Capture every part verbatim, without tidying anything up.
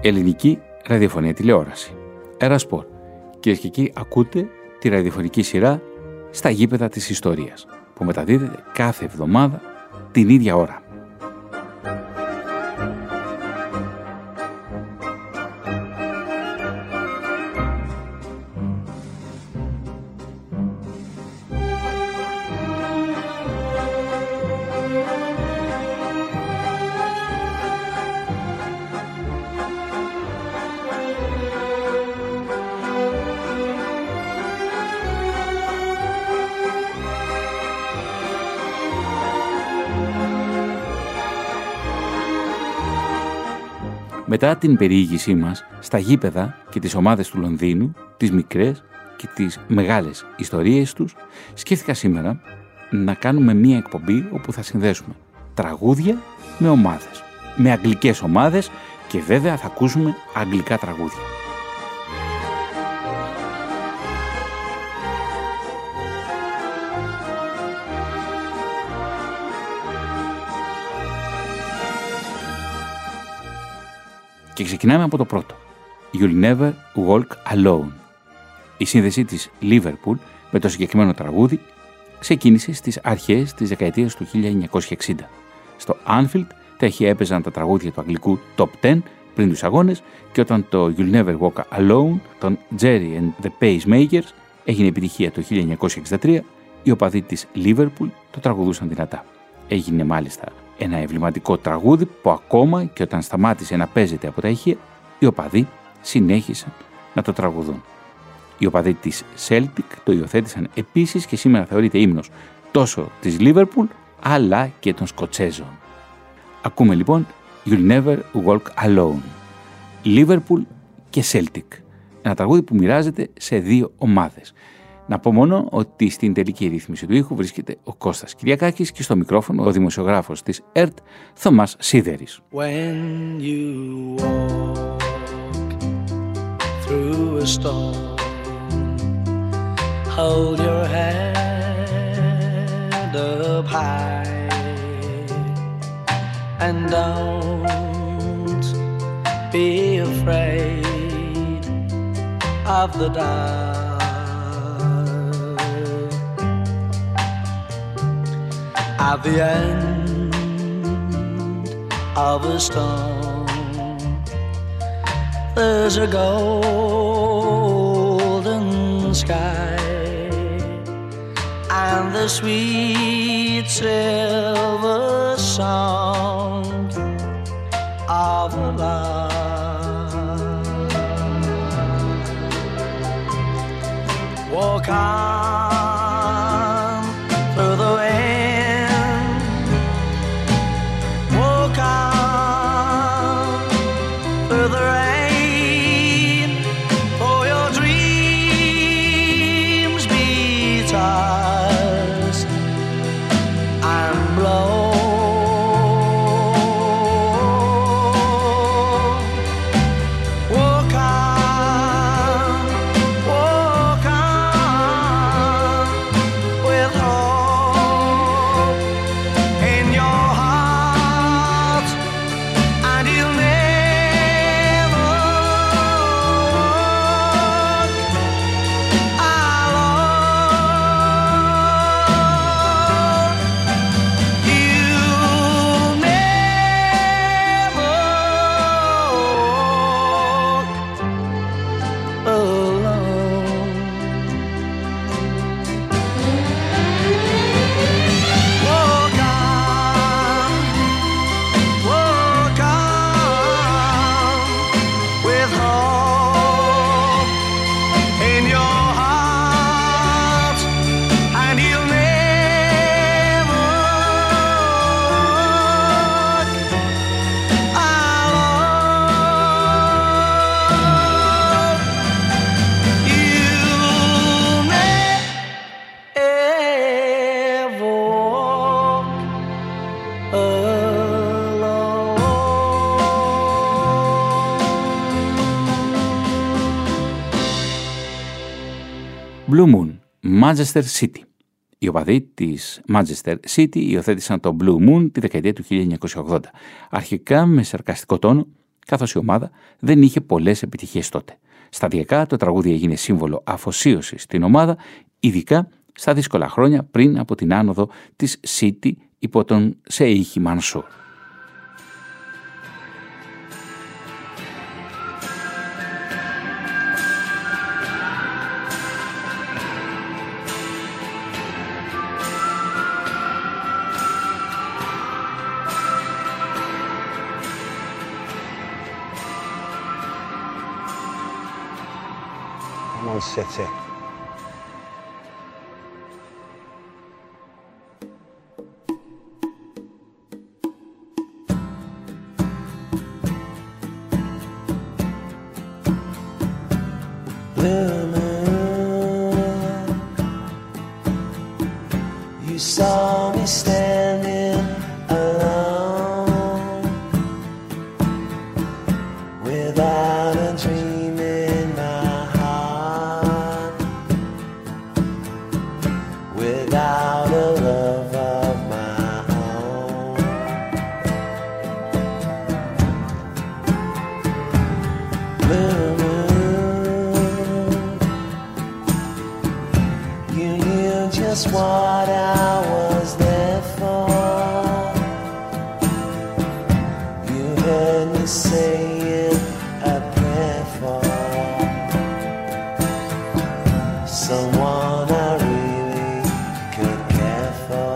ελληνική ραδιοφωνία τηλεόραση. Ερασπορ. Κυρίες και κύριοι, ακούτε τη ραδιοφωνική σειρά «Στα γήπεδα της ιστορίας», που μεταδίδεται κάθε εβδομάδα την ίδια ώρα. Μετά την περιήγησή μας στα γήπεδα και τις ομάδες του Λονδίνου, τις μικρές και τις μεγάλες ιστορίες τους, σκέφτηκα σήμερα να κάνουμε μία εκπομπή όπου θα συνδέσουμε τραγούδια με ομάδες, με αγγλικές ομάδες και βέβαια θα ακούσουμε αγγλικά τραγούδια. Και ξεκινάμε από το πρώτο. You'll Never Walk Alone. Η σύνδεση της Liverpool με το συγκεκριμένο τραγούδι ξεκίνησε στις αρχές της δεκαετίας του χίλια εννιακόσια εξήντα. Στο Anfield τέχει έπαιζαν τα τραγούδια του αγγλικού Top δέκα πριν τους αγώνες και όταν το You'll Never Walk Alone των Jerry and the Pacemakers έγινε επιτυχία το χίλια εννιακόσια εξήντα τρία, οι οπαδοί της Liverpool το τραγουδούσαν δυνατά. Έγινε μάλιστα ένα εμβληματικό τραγούδι που ακόμα και όταν σταμάτησε να παίζεται από τα ηχεία, οι οπαδοί συνέχισαν να το τραγουδούν. Οι οπαδοί της Celtic το υιοθέτησαν επίσης και σήμερα θεωρείται ύμνος τόσο της Liverpool αλλά και των Σκοτσέζων. Ακούμε λοιπόν You'll Never Walk Alone, Liverpool και Celtic, ένα τραγούδι που μοιράζεται σε δύο ομάδες. Να πω μόνο ότι στην τελική ρύθμιση του ήχου βρίσκεται ο Κώστας Κυριακάκης και στο μικρόφωνο ο δημοσιογράφος της ΕΡΤ Θωμάς Σίδερης. When you walk through a storm, hold your head up high and don't be afraid of the dark. At the end of a storm, there's a golden sky and the sweet silver song of love. Walk on through the wind, Blue Moon, Manchester City. Οι οπαδοί της Manchester City υιοθέτησαν το Blue Moon τη δεκαετία του χίλια εννιακόσια ογδόντα. Αρχικά με σαρκαστικό τόνο, καθώς η ομάδα δεν είχε πολλές επιτυχίες τότε. Σταδιακά το τραγούδι έγινε σύμβολο αφοσίωσης στην ομάδα, ειδικά στα δύσκολα χρόνια πριν από την άνοδο της City υπό τον Σεΐχη Μανσούρ. City. Blue moon, you saw me standing alone without a dream in my heart, without a love of my own. Blue moon, you knew just what I was there for. You heard me saying a prayer for someone I really could care for.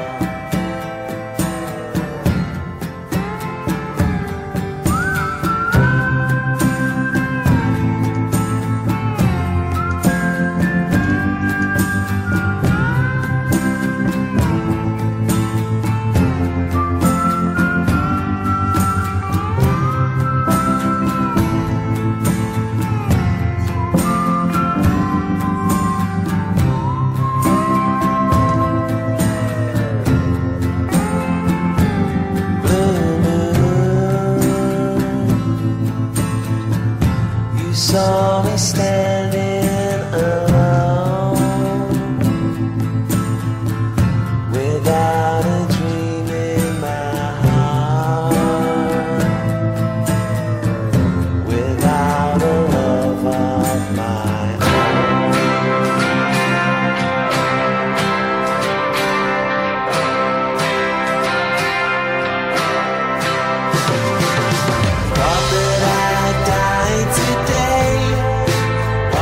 Saw me standing alone without a dream in my heart, without a love of my own. Thought that I died today,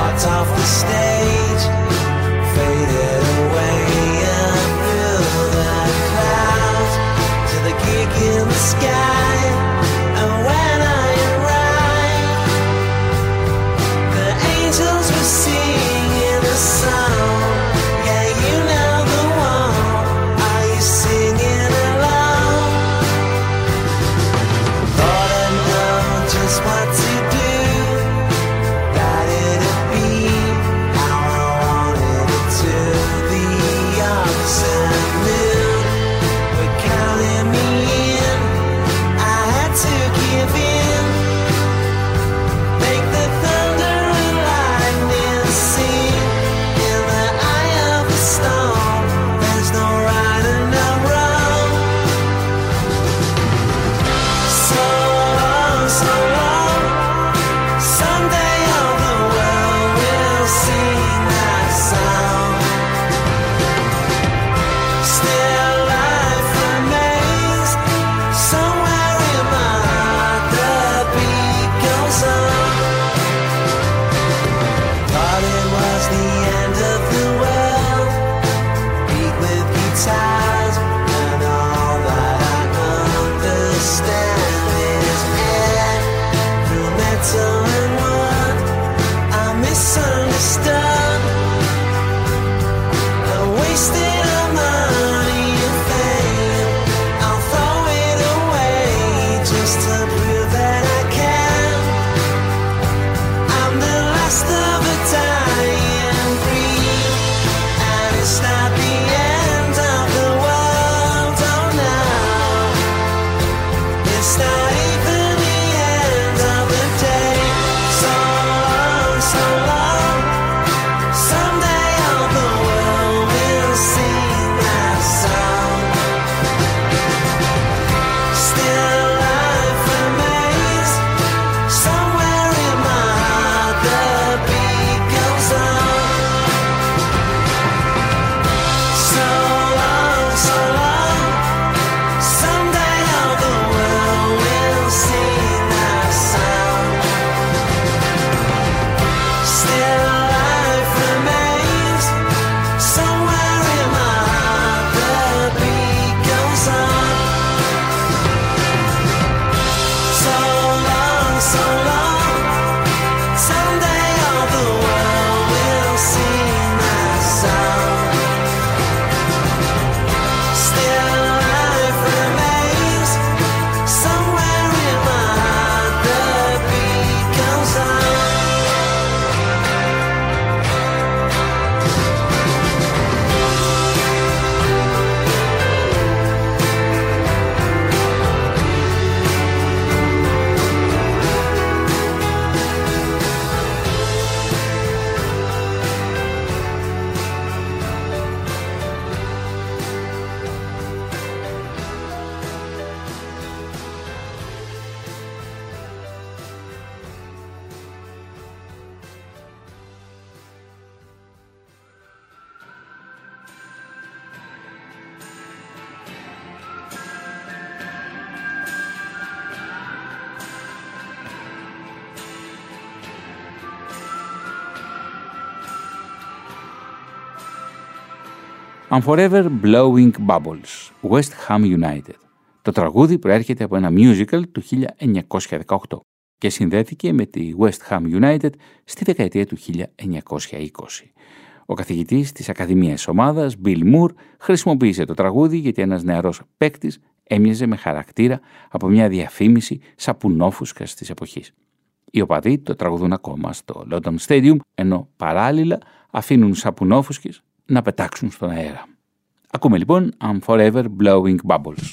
I'm Forever Blowing Bubbles, West Ham United. Το τραγούδι προέρχεται από ένα musical του χίλια εννιακόσια δεκαοκτώ και συνδέθηκε με τη West Ham United στη δεκαετία του χίλια εννιακόσια είκοσι. Ο καθηγητής της Ακαδημίας ομάδας, Bill Moore, χρησιμοποίησε το τραγούδι γιατί ένας νεαρός παίκτης έμοιαζε με χαρακτήρα από μια διαφήμιση σαπουνόφουσκας της εποχής. Οι οπαδοί το τραγουδούν ακόμα στο London Stadium, ενώ παράλληλα αφήνουν σαπουνόφουσκες να πετάξουν στον αέρα. Ακούμε λοιπόν I'm Forever Blowing Bubbles.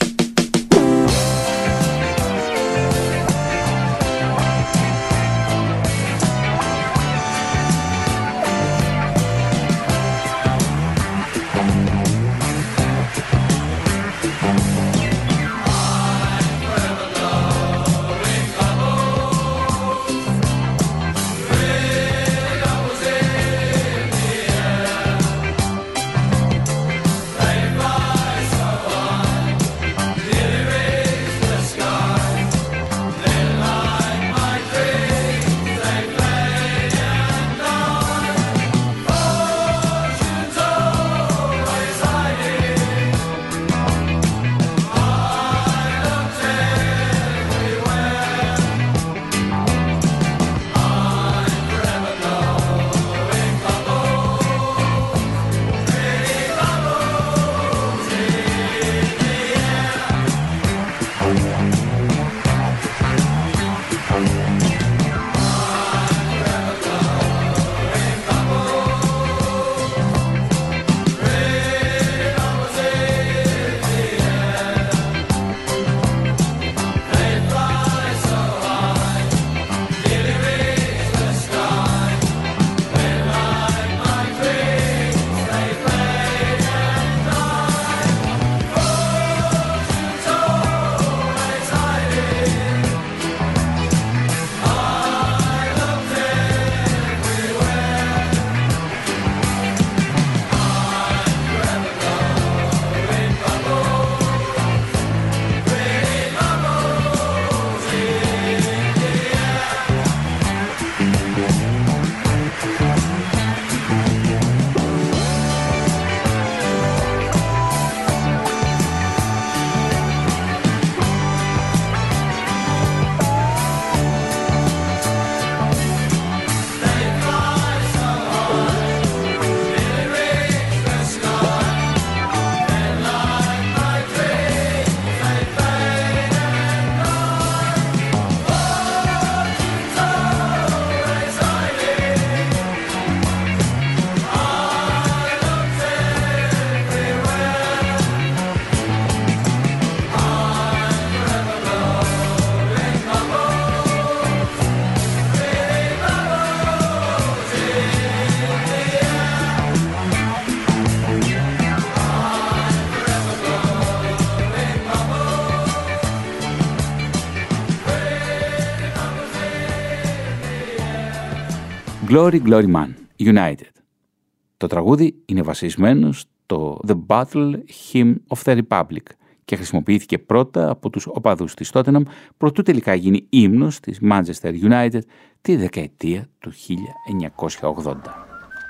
Glory Glory Man, United. Το τραγούδι είναι βασισμένο στο The Battle Hymn of the Republic και χρησιμοποιήθηκε πρώτα από τους οπαδούς της Tottenham προτού τελικά γίνει ύμνος της Manchester United τη δεκαετία του χίλια εννιακόσια ογδόντα.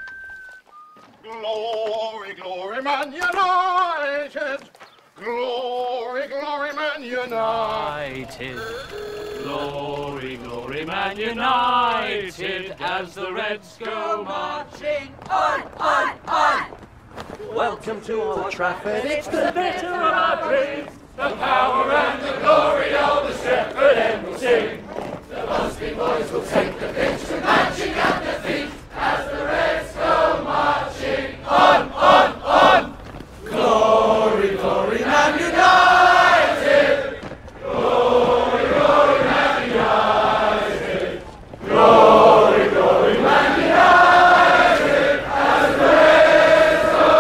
Glory, glory, Man United! Glory, glory, Man United! Glory, glory, Man United! As the Reds go marching on, on, on! Welcome to Old Trafford, it's the bitter of our dreams, the power and the glory of the Stretford End will sing. The Busby boys will take the pitch with magic at their feet, as the Reds go marching on, on, on! Glory, glory, Man United! Glory, glory, Man United! Glory, glory, Man United! As the Reds go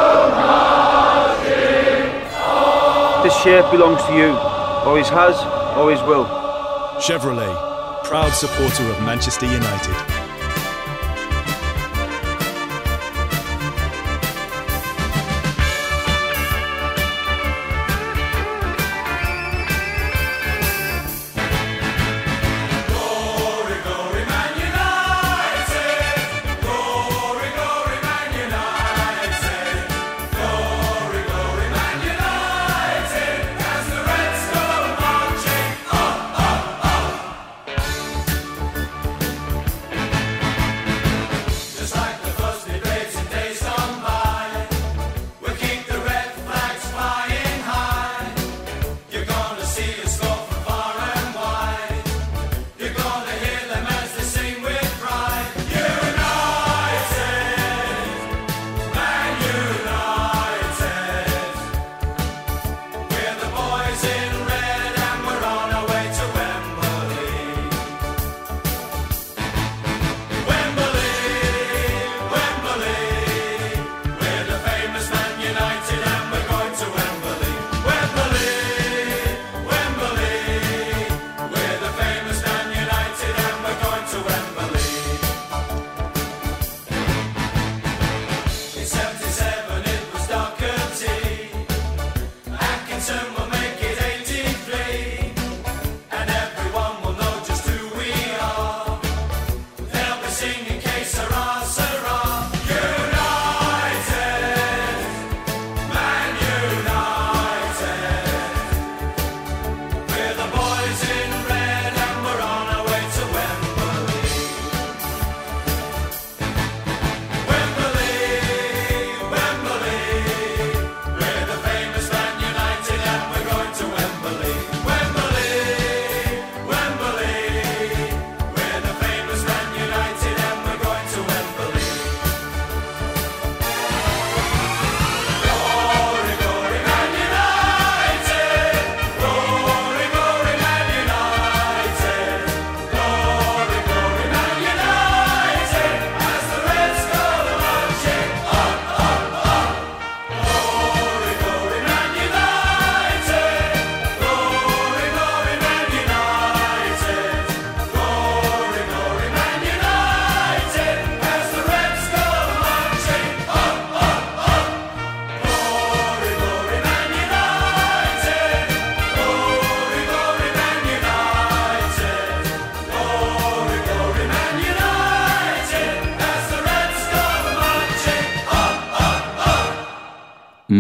marching on! This shirt belongs to you. Always has, always will. Chevrolet, proud supporter of Manchester United. Glory, glory, Man United!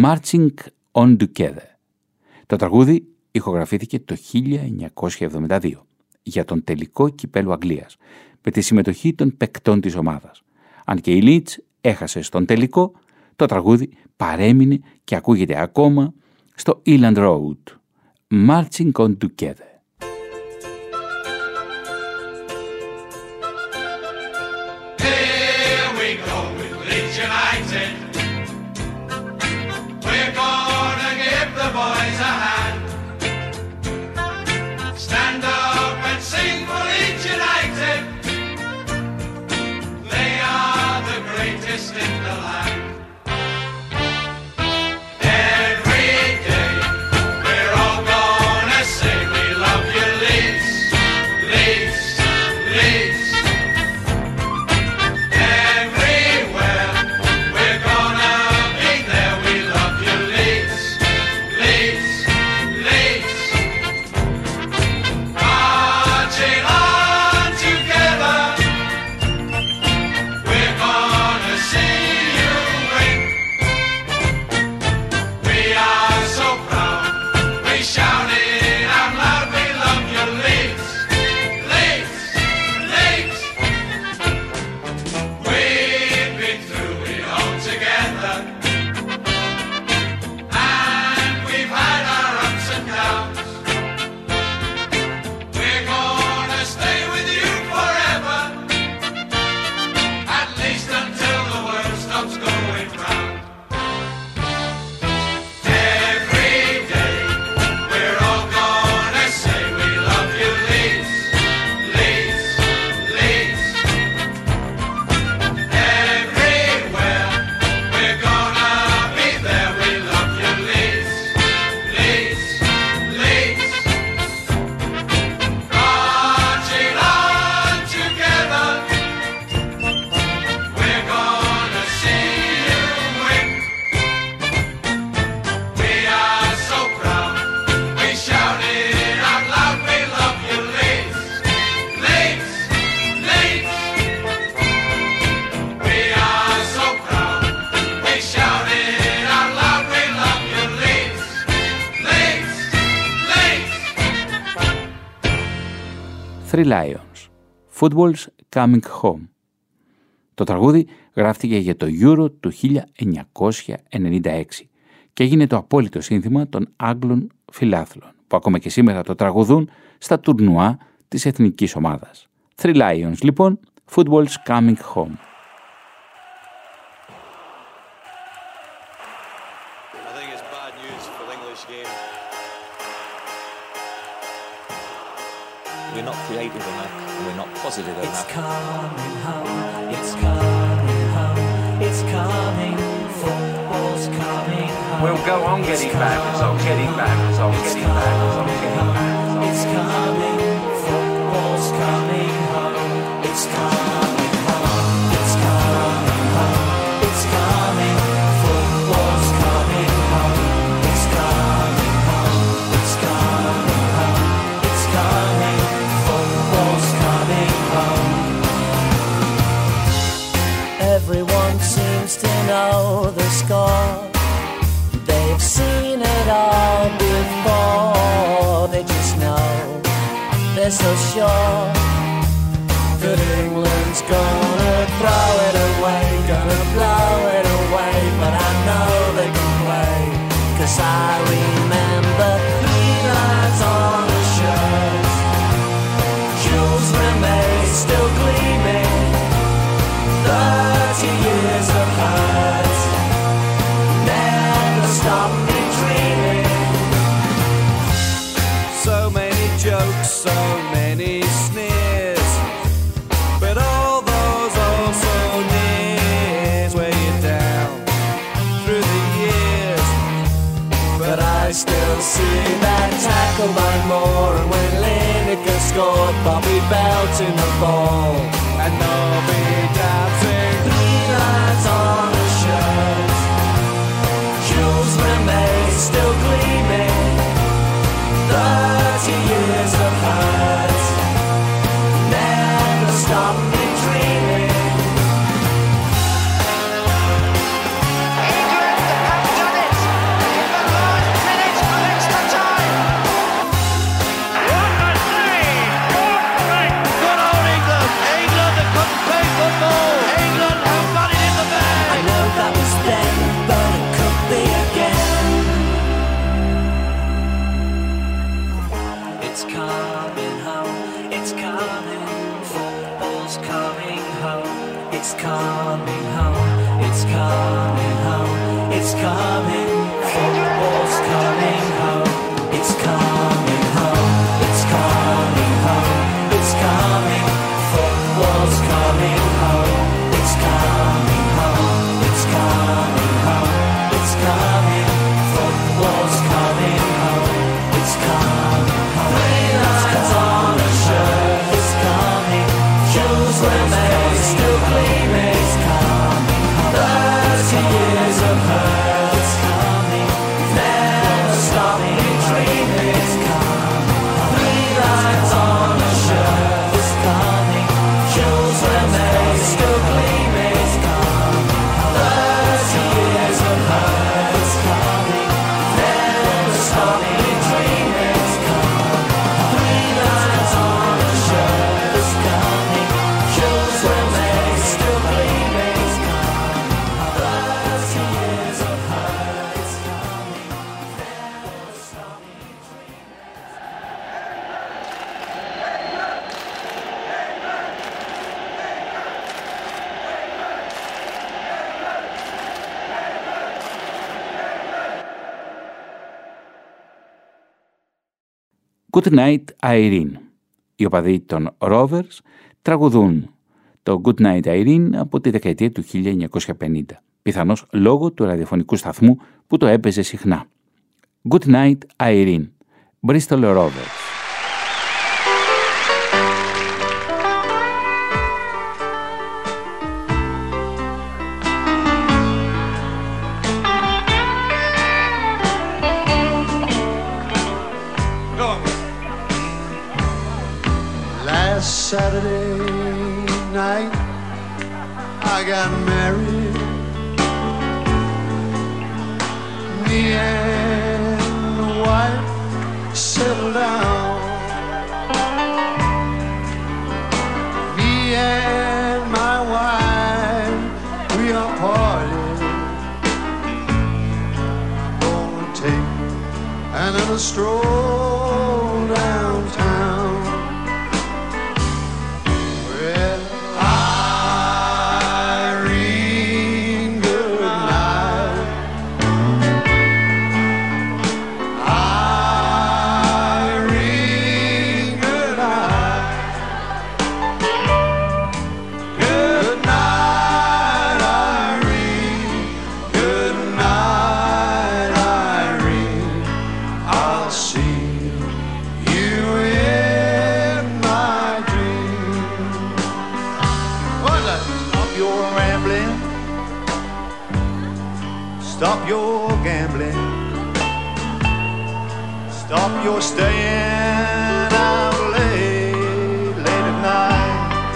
Marching on Together. Το τραγούδι ηχογραφήθηκε το χίλια εννιακόσια εβδομήντα δύο για τον τελικό κυπέλλου Αγγλίας με τη συμμετοχή των παικτών της ομάδας. Αν και η Leeds έχασε στον τελικό, το τραγούδι παρέμεινε και ακούγεται ακόμα στο Elland Road. Marching on Together. Three Lions, Football's Coming Home. Το τραγούδι γράφτηκε για το Euro του χίλια εννιακόσια ενενήντα έξι και έγινε το απόλυτο σύνθημα των Άγγλων φιλάθλων, που ακόμα και σήμερα το τραγουδούν στα τουρνουά της εθνικής ομάδας. Three Lions, λοιπόν, Football's Coming Home. We're not creative enough, we're not positive enough. It's coming home, it's coming home, it's coming, football's coming home. We'll go on getting bad results, getting bad results, getting bad results, getting bad results. It's coming, football's coming home, it's coming home, it's coming home, it's coming, football's coming home, it's coming home, it's coming home, it's coming. Everyone seems to know the score. They've seen it all before. They just know, they're so sure that England's gonna throw it away, gonna blow it away. But I know they can play, 'cause I remember three lines on the shirt. Jules Rimet still gleaming, thirty years of hurt never stopped me dreaming. So many jokes, so many sneers, but all those also nears weigh you down through the years. But I still see that tackle by Moore, and when Lineker scored, Bobby belting the ball, and Nobby dancing. Three lines on the shirt, Jules Rimet still gleaming, thirty years of hurt never stopped me dreaming. England have done it! It's coming home, it's coming, football's coming home, it's coming home, it's coming home, it's coming, football's coming home, it's coming home, it's coming home, it's coming, football's coming home, it's coming home, it's coming home, it's coming, football's coming home, it's coming home. Three lines on a shirt, it's coming, shoes remain still gleaming, it's coming home. Thirty years of hurt, it's coming, never stop me dreaming, it's coming home. Three lines on a shirt, it's coming, shoes remain still gleaming, it's coming home. Thirty years of hurt, it's coming, never stop me dreaming, it's coming home. Three lines on a shirt, it's coming, shoes remain still gleaming, it's coming home. Thirty years of hurt, it's coming, never stop me dreaming. Good Night Irene. Οι οπαδοί των Rovers τραγουδούν το Good Night Irene από τη δεκαετία του χίλια εννιακόσια πενήντα, πιθανώς λόγω του ραδιοφωνικού σταθμού που το έπαιζε συχνά. Good Night Irene, Bristol Rovers. Last Saturday night I got married. Me and the wife settled down. Me and my wife, we are parted. Gonna take another stroll downtown. Well, Irene, good night. Irene, good night. Good night, Irene. Good night, Irene. I'll see you in my dreams. Well, uh, stop your rambling. Stop your gambling. Stop your staying out late, late at night.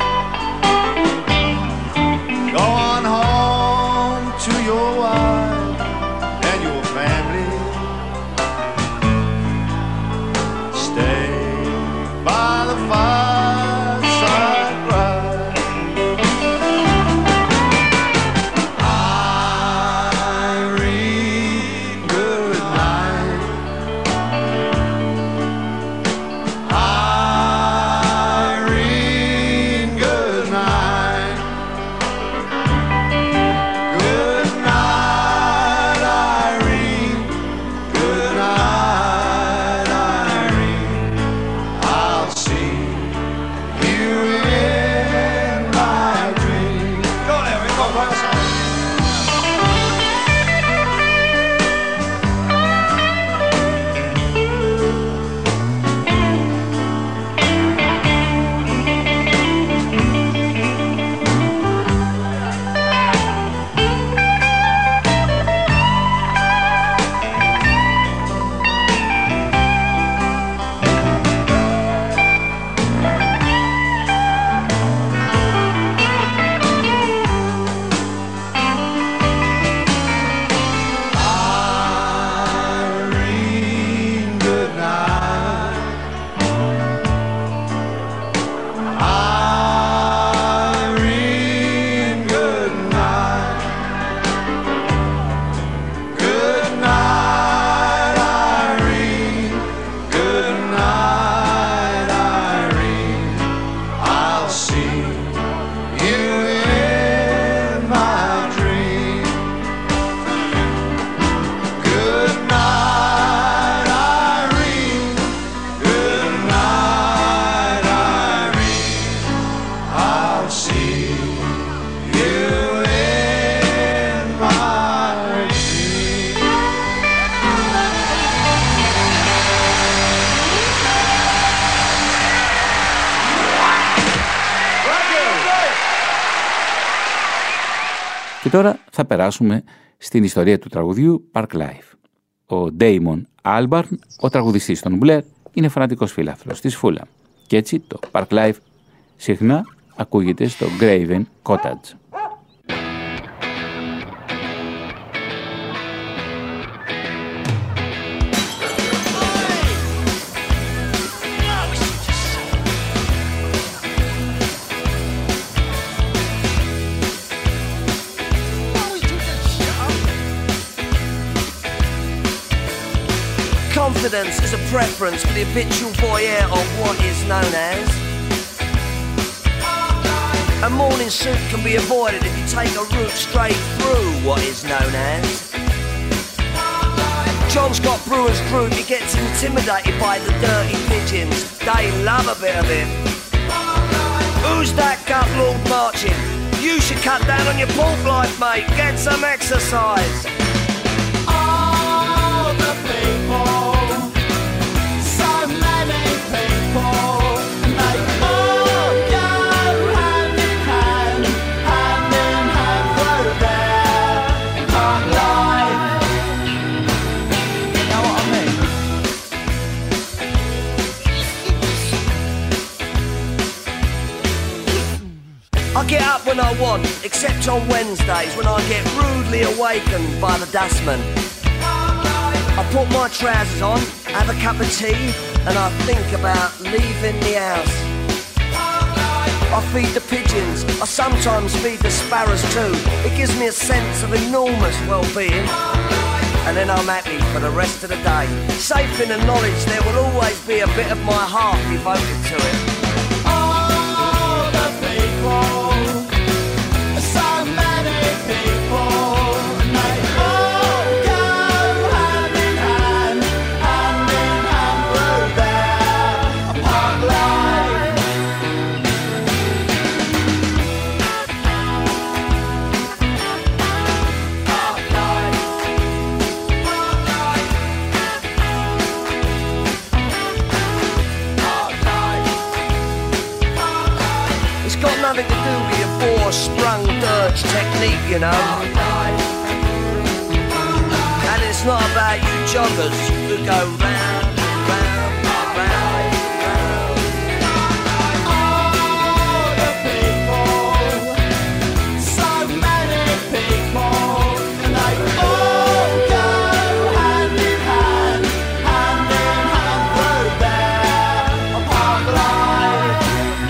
Go on home to your wife and your family. Stay by the fireside cry. Irene, good night. Και τώρα θα περάσουμε στην ιστορία του τραγουδιού Park Life. Ο Damon Albarn, ο τραγουδιστής των Blair, είναι φανατικός φίλαθλος της Fulham. Και έτσι το Park Life συχνά ακούγεται στο Graven Cottage. Confidence is a preference for the habitual voyeur of what is known as. A morning suit can be avoided if you take a route straight through what is known as. John's got Brewer's Group, he gets intimidated by the dirty pigeons. They love a bit of him. Who's that gut lord marching? You should cut down on your pork life, mate. Get some exercise. All the people, so many people, and they all go hand in hand, hand in hand through their Park Life. You know what I mean? I get up when I want, except on Wednesdays when I get rudely awakened by the dustman. I put my trousers on, have a cup of tea, and I think about leaving the house. I feed the pigeons, I sometimes feed the sparrows too. It gives me a sense of enormous well-being. And then I'm happy for the rest of the day, safe in the knowledge there will always be a bit of my heart devoted to it. All the people, so many people, and they all go hand in hand, hand in hand through their Park Life. Park Life. Park Life. It's got nothing to do with your four-sprung dirge technique, you know. And it's not about you joggers who go round, round, round, round. All the people, so many people, and they all go hand in hand, hand in hand through their Park Life.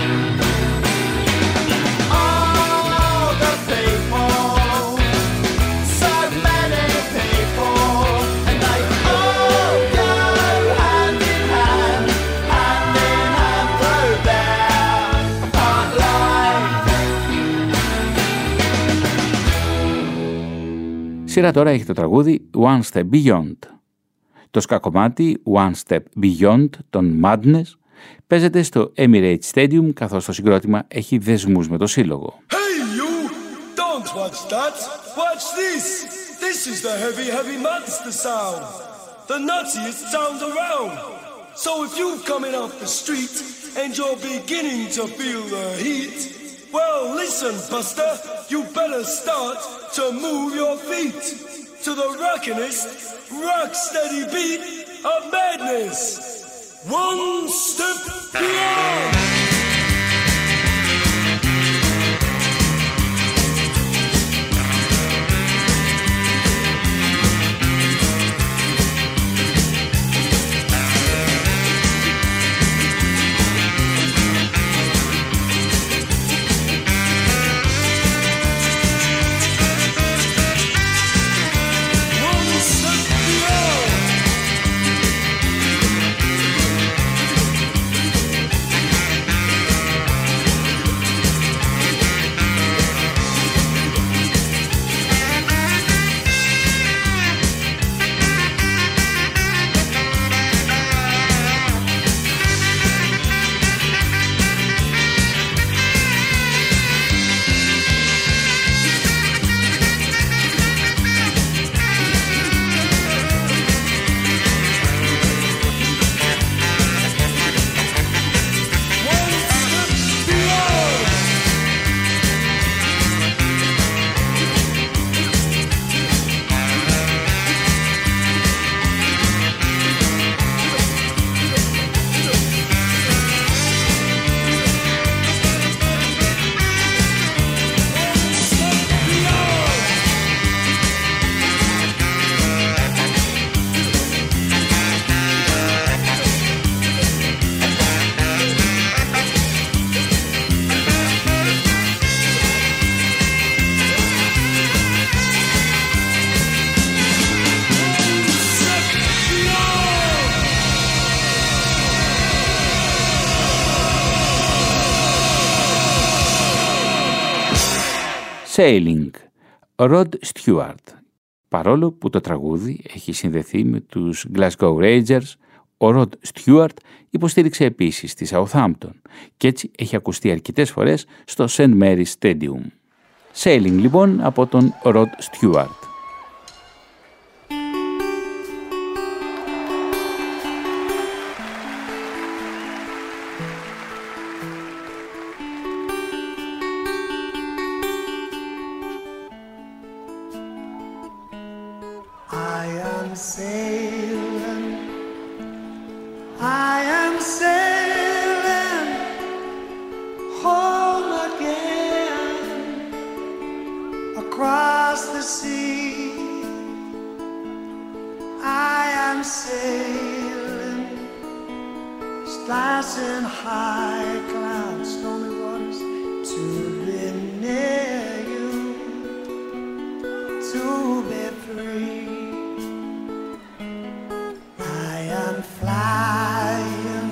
All the people, so many people, and they all go hand in hand, hand in hand through their Park Life. Σειρά τώρα έχει το τραγούδι One Step Beyond. Το σκακομάτι One Step Beyond των Madness παίζεται στο Emirates Stadium καθώς το συγκρότημα έχει δεσμούς με το σύλλογο. Hey you! Don't watch that! Watch this! This is the heavy, heavy monster sound! The nuttiest sound around! So if you're coming off the street and you're beginning to feel the heat, well listen Buster, you better start to move your feet to the rockinest, rock steady beat of madness! One step beyond! Sailing, Rod Stewart. Παρόλο που το τραγούδι έχει συνδεθεί με τους Glasgow Rangers, ο Rod Stewart υποστήριξε επίσης τη Southampton και έτσι έχει ακουστεί αρκετές φορές στο Saint Mary's Stadium. Sailing λοιπόν από τον Rod Stewart. I am sailing, I am sailing home again across the sea. I am sailing, slicing high clouds, stormy waters, to be near you, to be free. I am flying,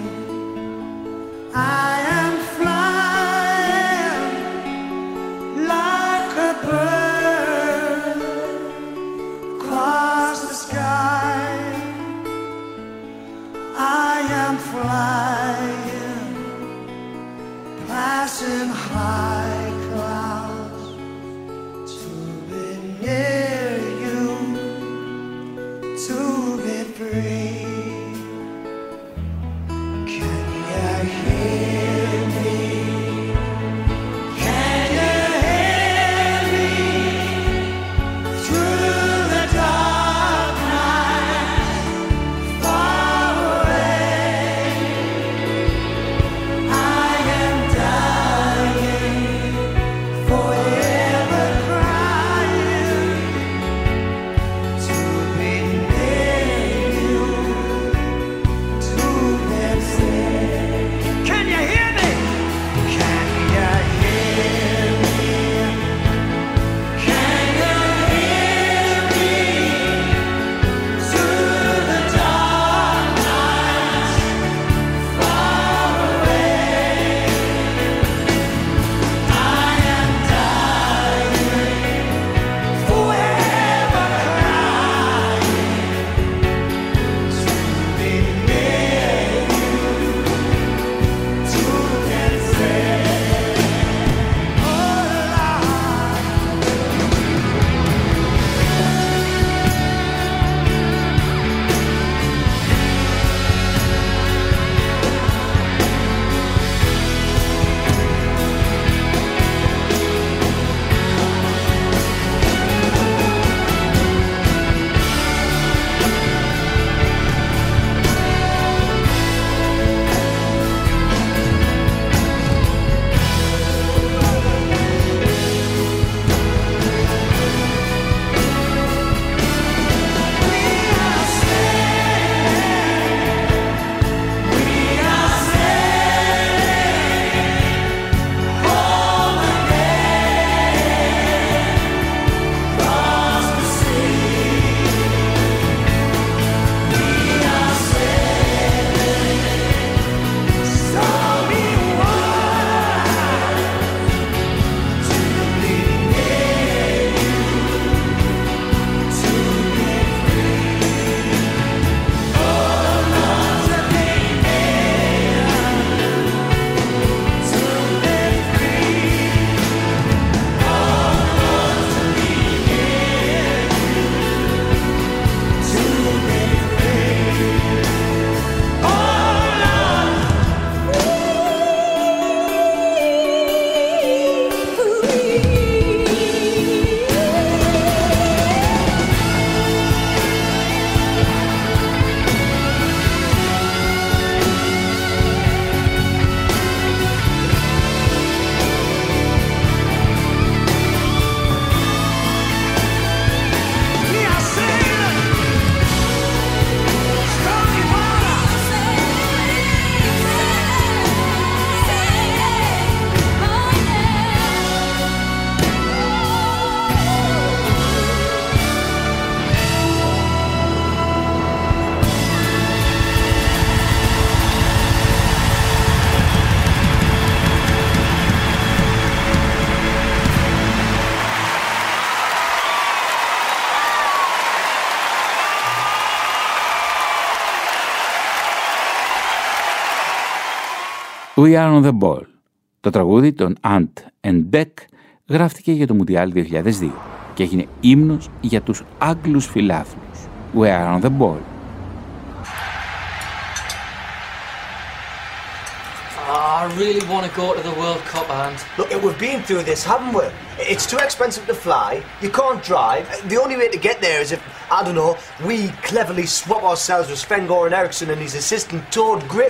I am flying like a bird across the sky. I am flying, passing high clouds to be near you, to be free. I am dying. We are on the ball. Το τραγούδι των Ant and Dec γράφτηκε για το Μουντιάλ δύο χιλιάδες δύο και έγινε ύμνος για τους Άγγλους φιλάθλους. We are on the ball. Oh, I really want to go to the World Cup, and look, we've been through this, haven't we? It's too expensive to fly. You can't drive. The only way to get there is if, I don't know, we cleverly swap ourselves with Sven-Goran Eriksson and his assistant Tord Grip.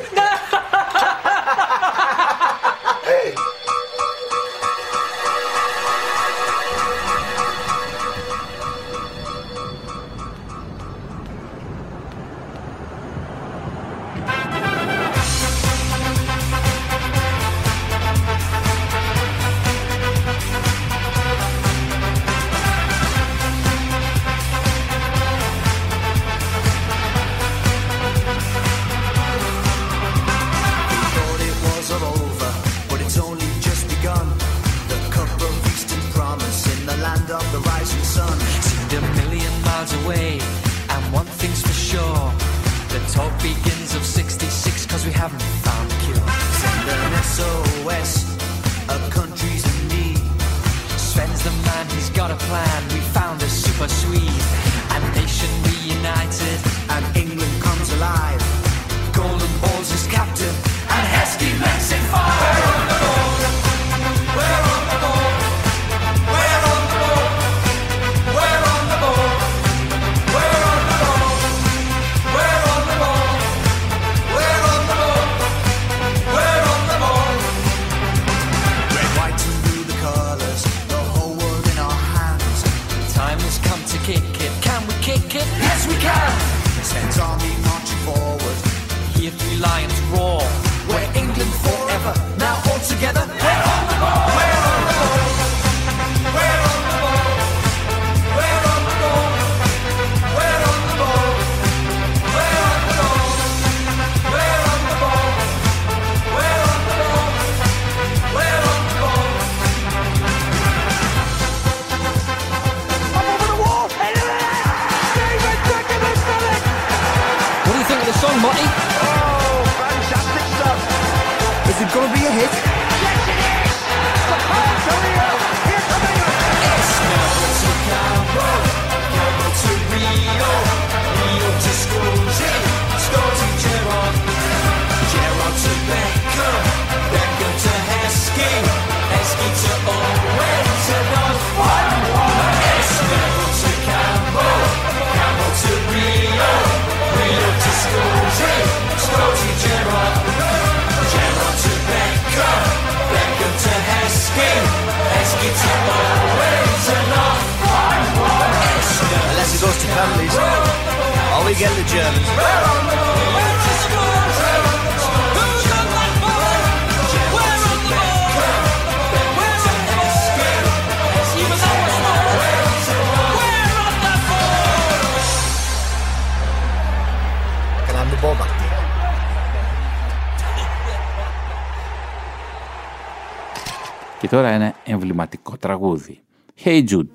Και τώρα ένα εμβληματικό τραγούδι. Hey Jude.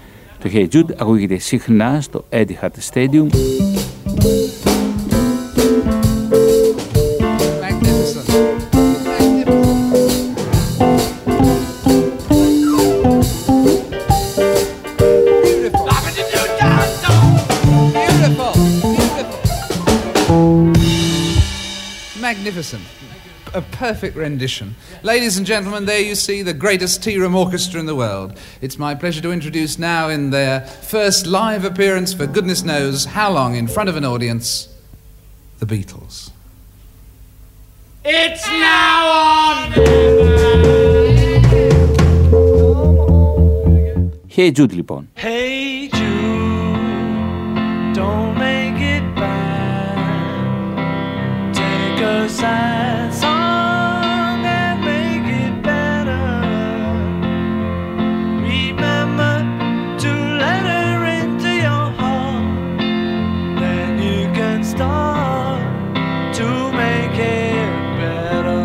Το Hey Jude ακούγεται συχνά στο Etihad Stadium. Magnificent. A perfect rendition. Ladies and gentlemen, there you see the greatest tea room orchestra in the world. It's my pleasure to introduce now in their first live appearance for goodness knows how long in front of an audience, the Beatles. It's now on! Hey Jude λοιπόν. Hey Jude, don't make it bad. Take a sad song and make it better. Remember to let her into your heart. Then you can start to make it better.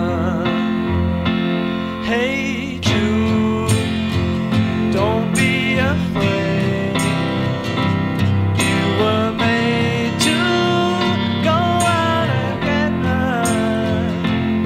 Hey Jude, don't be afraid. You were made to go out and get her.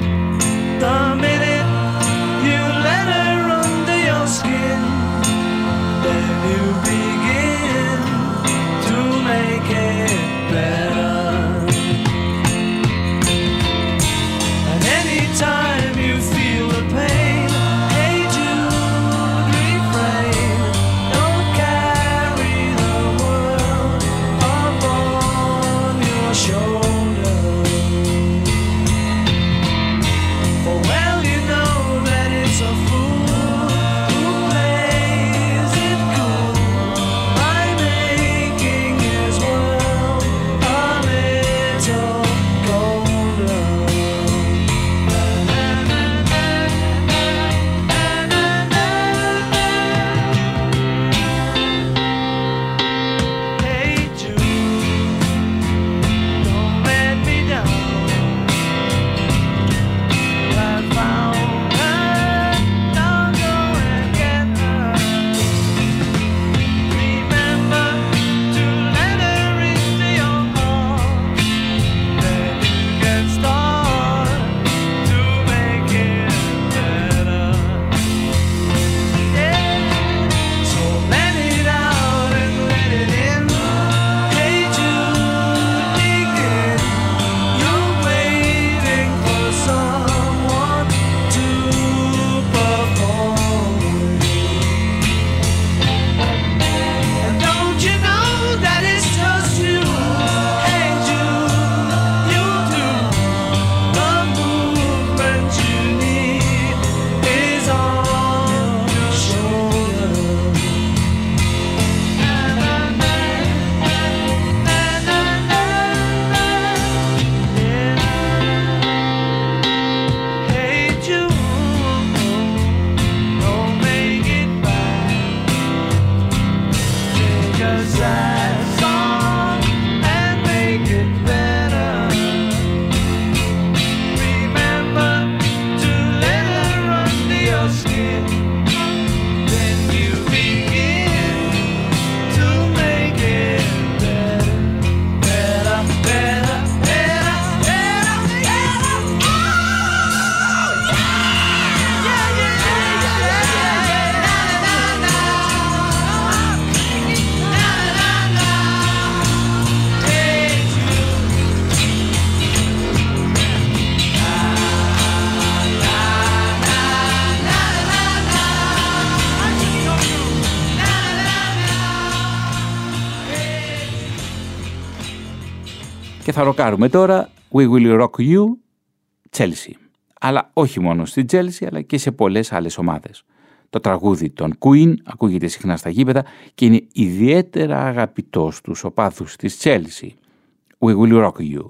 Και θα ροκάρουμε τώρα We Will Rock You, Chelsea. Αλλά όχι μόνο στη Chelsea, αλλά και σε πολλές άλλες ομάδες. Το τραγούδι των Queen ακούγεται συχνά στα γήπεδα και είναι ιδιαίτερα αγαπητό στους οπαδούς της Chelsea. We Will Rock You.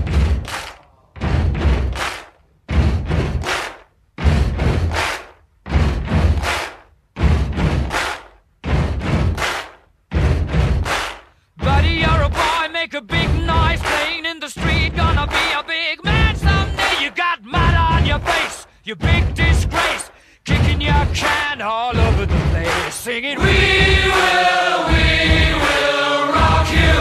Buddy, you're a boy, make a big noise playing in the street. Gonna be a big man someday. You got mud on your face, you big disgrace. Kicking your can all over the place. Singing, we will, we will rock you.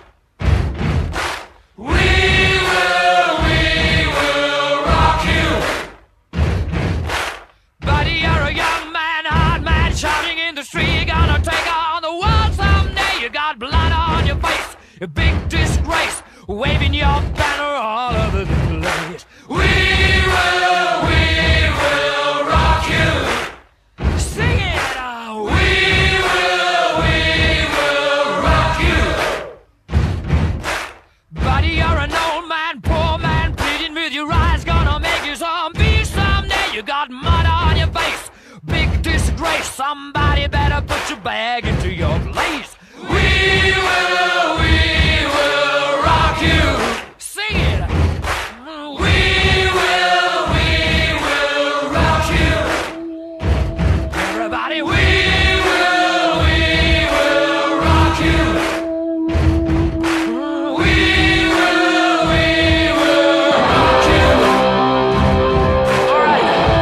We will, we will rock you. Buddy, you're a young man, hard man, shouting in the street. You're gonna take on the world someday. You got blood on your face, a big disgrace. Waving your banner all over the place. We will, we will rock you. Sing it out. We will, we will rock you. Buddy, you're an old man, poor man, pleading with your eyes. Gonna make you zombie someday. You got mud on your face, big disgrace. Somebody better put your bag into your place. We will, we will rock you. Sing it. We will, we will rock you. Everybody, we will, we will rock you. We will, we will rock you. All right.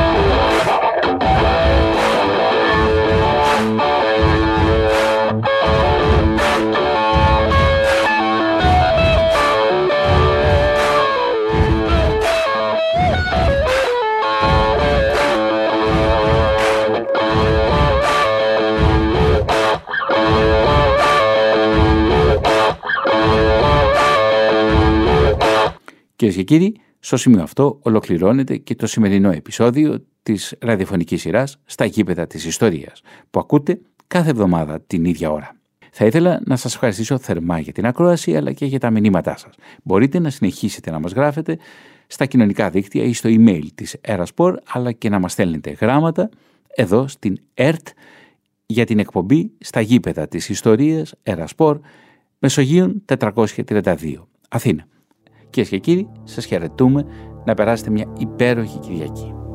Κυρίες και κύριοι, στο σημείο αυτό ολοκληρώνεται και το σημερινό επεισόδιο της ραδιοφωνικής σειράς «Στα γήπεδα της ιστορίας», που ακούτε κάθε εβδομάδα την ίδια ώρα. Θα ήθελα να σας ευχαριστήσω θερμά για την ακρόαση, αλλά και για τα μηνύματά σας. Μπορείτε να συνεχίσετε να μας γράφετε στα κοινωνικά δίκτυα ή στο email της Eraspor, αλλά και να μας στέλνετε γράμματα εδώ στην ΕΡΤ για την εκπομπή «Στα γήπεδα της ιστορίας», Eraspor, Μεσογείων τετρακόσια τριάντα δύο, Αθήνα. Κυρίες και κύριοι, σας χαιρετούμε, να περάσετε μια υπέροχη Κυριακή.